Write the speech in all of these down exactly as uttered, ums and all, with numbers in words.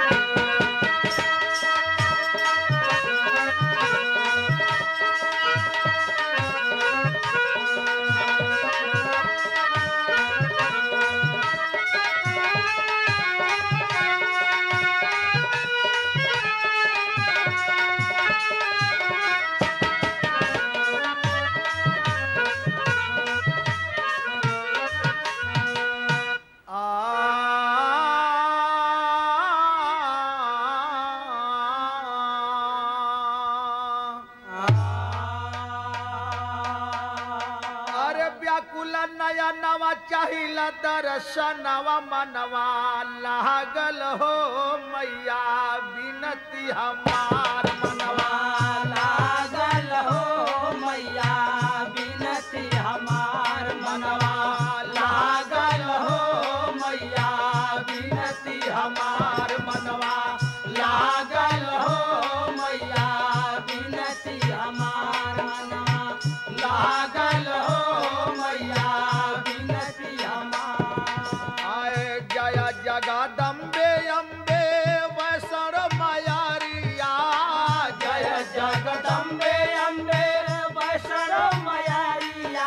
नयनवा चाहिला दर्शनवा मनवा लागल हो मैया बिनती हमार मनवा लागल हो मैया बिनती हमार मनवा लागल हो मैया बिनती हमार मनवा लागल हो मैया बिनती हमार मनवा लागल हो मैया बिनती हमार। आए जय जगदम्बे अम्बे वैष्णो मयारिया जय जगदम्बे अम्बे वैष्णो मयारिया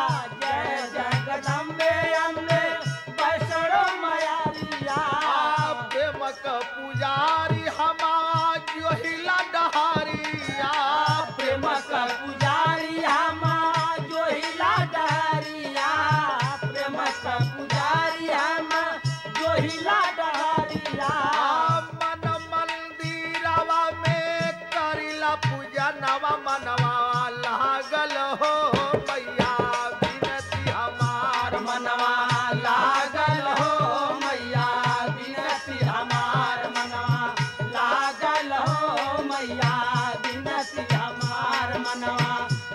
जय जगदम्बे अम्बे वैष्णो मयारिया प्रेमक पुजारी हमार जोहिला डहारिया प्रेमक पुजारी हमार जोहिला डहारिया प्रेमक पुजारी हमार जोहिला डहारिया मन मंदिरवा में करिला पूजनवा मनवा लागल हो मैया बिनती हमार मनवा लागल हो मैया बिनती हमार मनवा लागल हो मैया बिनती हमार मनवा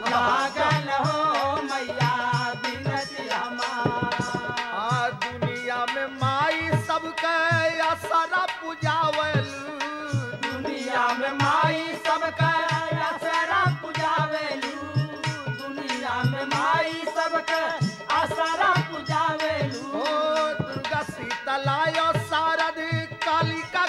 लागल हो मैया बिनती हमार। आ दुनिया में माई सबके असरा पुजावलू दुनिया में माई सबका असरा पुजावेलू दुनिया में माई सबका असरा पुजावेलू ओ दुर्गा शीतलायो शारद कालिका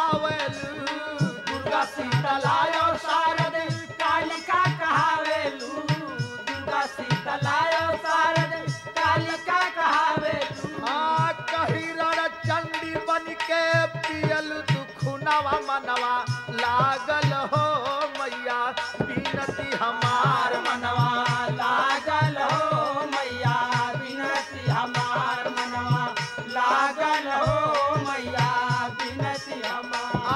कहावलू दुर्गा शीतलायो शारद कालिका कहावेलू दुर्गा शीतलायो शारद कालिका कहावेलू आ कहिरण चंडी बन के पियल दुखुनवा मनवा लागल हो मैया बिनती हमार मनवा लागल हो मैया बिनती हमार मनवा लागल हो मैया बिनती हमार।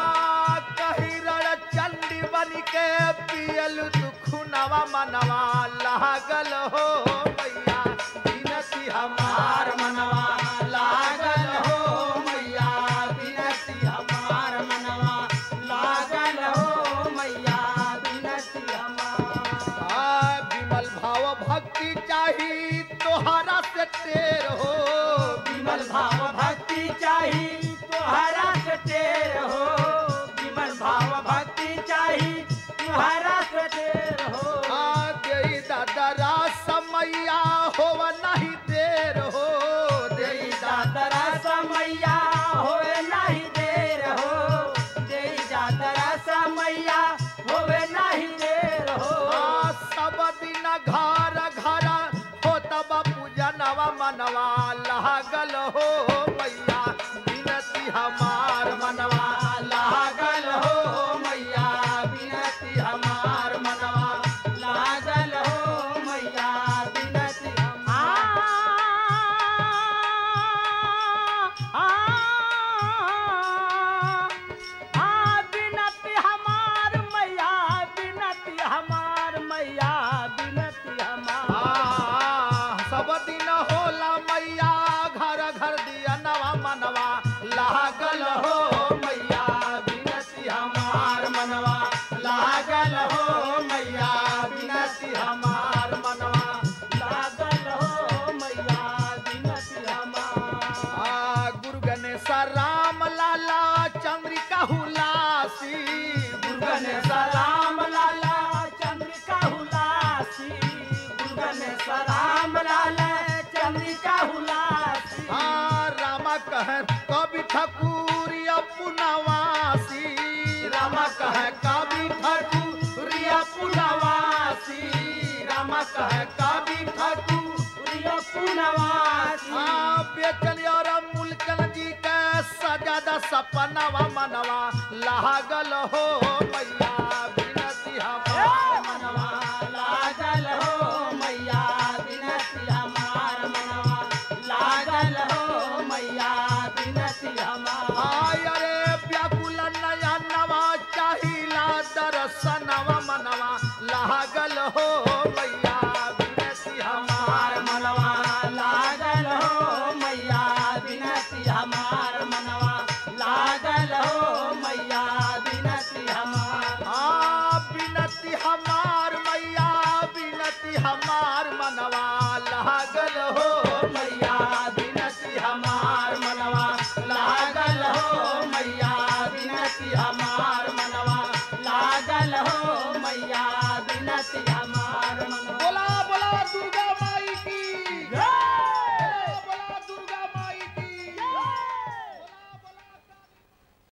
आ कहिरण चंडी बन के पियल दुखुनवा मनवा लागल हो मैया बिनती हमार मनवा लागल हो मैया बिनती हमार मनवा लागल हो मैया बिनती हमार। आ विमल भाव भक्ति चाही तोहरा से टेर हो विमल भाव भक्ति चाही तोहरा से टेर हो विमल भाव भक्ति चाही तोहरा से टेर हो आ देई दादरा समैया होव नहीं देर हो देई दादरा समैया होवे नहीं देर हो देई दादरा समैया होवे नहीं देर हो आ सब दिन घर घर हो तब पूजनवा मनवा लागल हो मैया बिनती हमार मनवा लागल हो मैया बिनती हमार मनवा लागल हो मैया बिनती हमार। आ आ बिनती हमार मैया बिनती हमार मैया बिनती हमार। आ सब दिन होला मैया घर घर दिया नवा मनवा लागल हो मैया बिनती हमार मनवा लागल हो मैया बिनती हमार मनवा लागल हो मैया बिनती हमार। आ गुरु गणेश राम लाला चंद्रिका हुलासी गुरु गणेश राम लाला चंद्रिका हुलासी गुरु गणेश राम लाला चंद्रिका हुलासी आ रामा कह कवि ठकुरिया पुनवासी राम कहे कवि ठकुरिया पुनवासी राम कहे कवि ठकुरिया पुनवासी बेचल और मुल्कन जी के सजादा सपनवा मनवा लागल हो मैया बिनती हमार मनवा लागल हो मैया बिनती हमार मनवा लागल हो मैया बिनती हमार आय रे व्याकुल नया नवा चाहिला दर्शनवा मनवा लागल हो मैया बिनती हमार मनवा लागल हो मैया बिनती हमार मनवा लागल हो मैया बिनती हमार आ बिनती हमार मैया बिनती हमार मनवा लागल हो मैया बिनती हमार मनवा लागल हो मैया बिनती हमार